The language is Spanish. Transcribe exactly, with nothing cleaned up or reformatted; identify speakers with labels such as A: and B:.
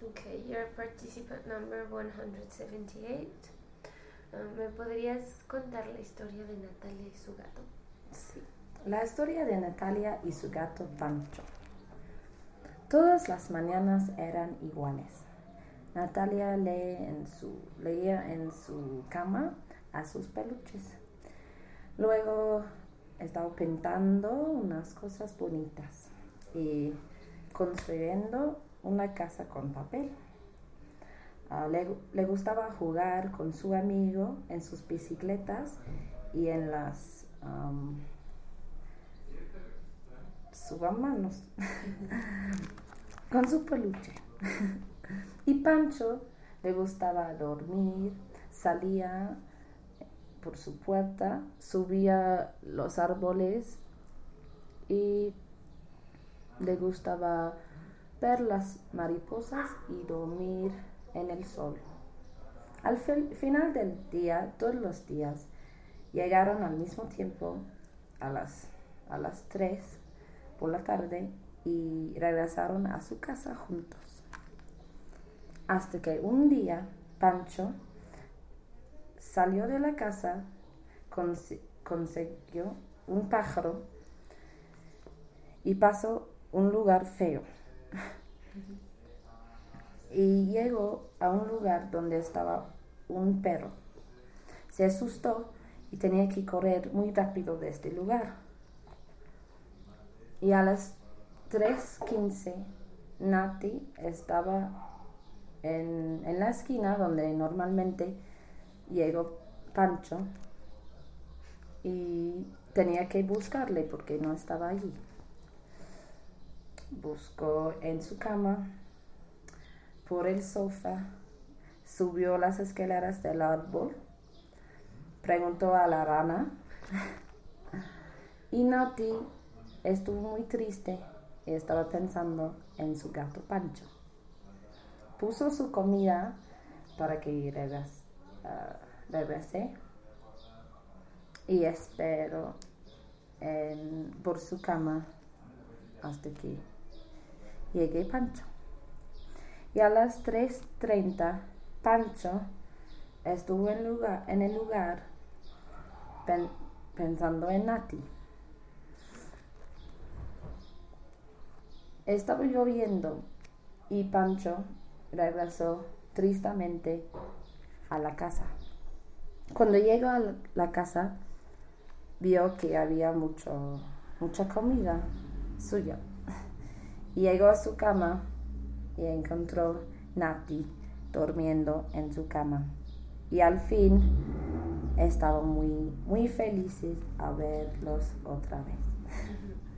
A: Okay, you're participant number one hundred seventy-eight. Um, ¿Me podrías contar la historia de Natalia y su gato?
B: Sí, la historia de Natalia y su gato Pancho. Todas las mañanas eran iguales. Natalia lee en su, leía en su cama a sus peluches. Luego estaba pintando unas cosas bonitas y construyendo una casa con papel. Uh, le, le gustaba jugar con su amigo en sus bicicletas y en las um, subamanos con su peluche. Y Pancho le gustaba dormir, salía por su puerta, subía los árboles y le gustaba ver las mariposas y dormir en el sol. Al fe- final del día, todos los días, llegaron al mismo tiempo a las, a las tres por la tarde y regresaron a su casa juntos. Hasta que un día Pancho salió de la casa, cons- consiguió un pájaro y pasó un lugar feo. Y llegó a un lugar donde estaba un perro. Se asustó y tenía que correr muy rápido de este lugar. Y a las tres quince, Nati estaba en, en la esquina donde normalmente llegó Pancho y tenía que buscarle porque no estaba allí. Buscó en su cama, por el sofá, subió las escaleras del árbol, preguntó a la rana y Nati estuvo muy triste y estaba pensando en su gato Pancho. Puso su comida para que regres, uh, regrese y esperó en, por su cama hasta que llegue Pancho. Y a las tres treinta, Pancho estuvo en, lugar, en el lugar pen, pensando en Nati. Estaba lloviendo y Pancho regresó tristemente a la casa. Cuando llegó a la casa, vio que había mucho, mucha comida suya. Y llegó a su cama y encontró Nati durmiendo en su cama. Y al fin estaban muy, muy felices a verlos otra vez.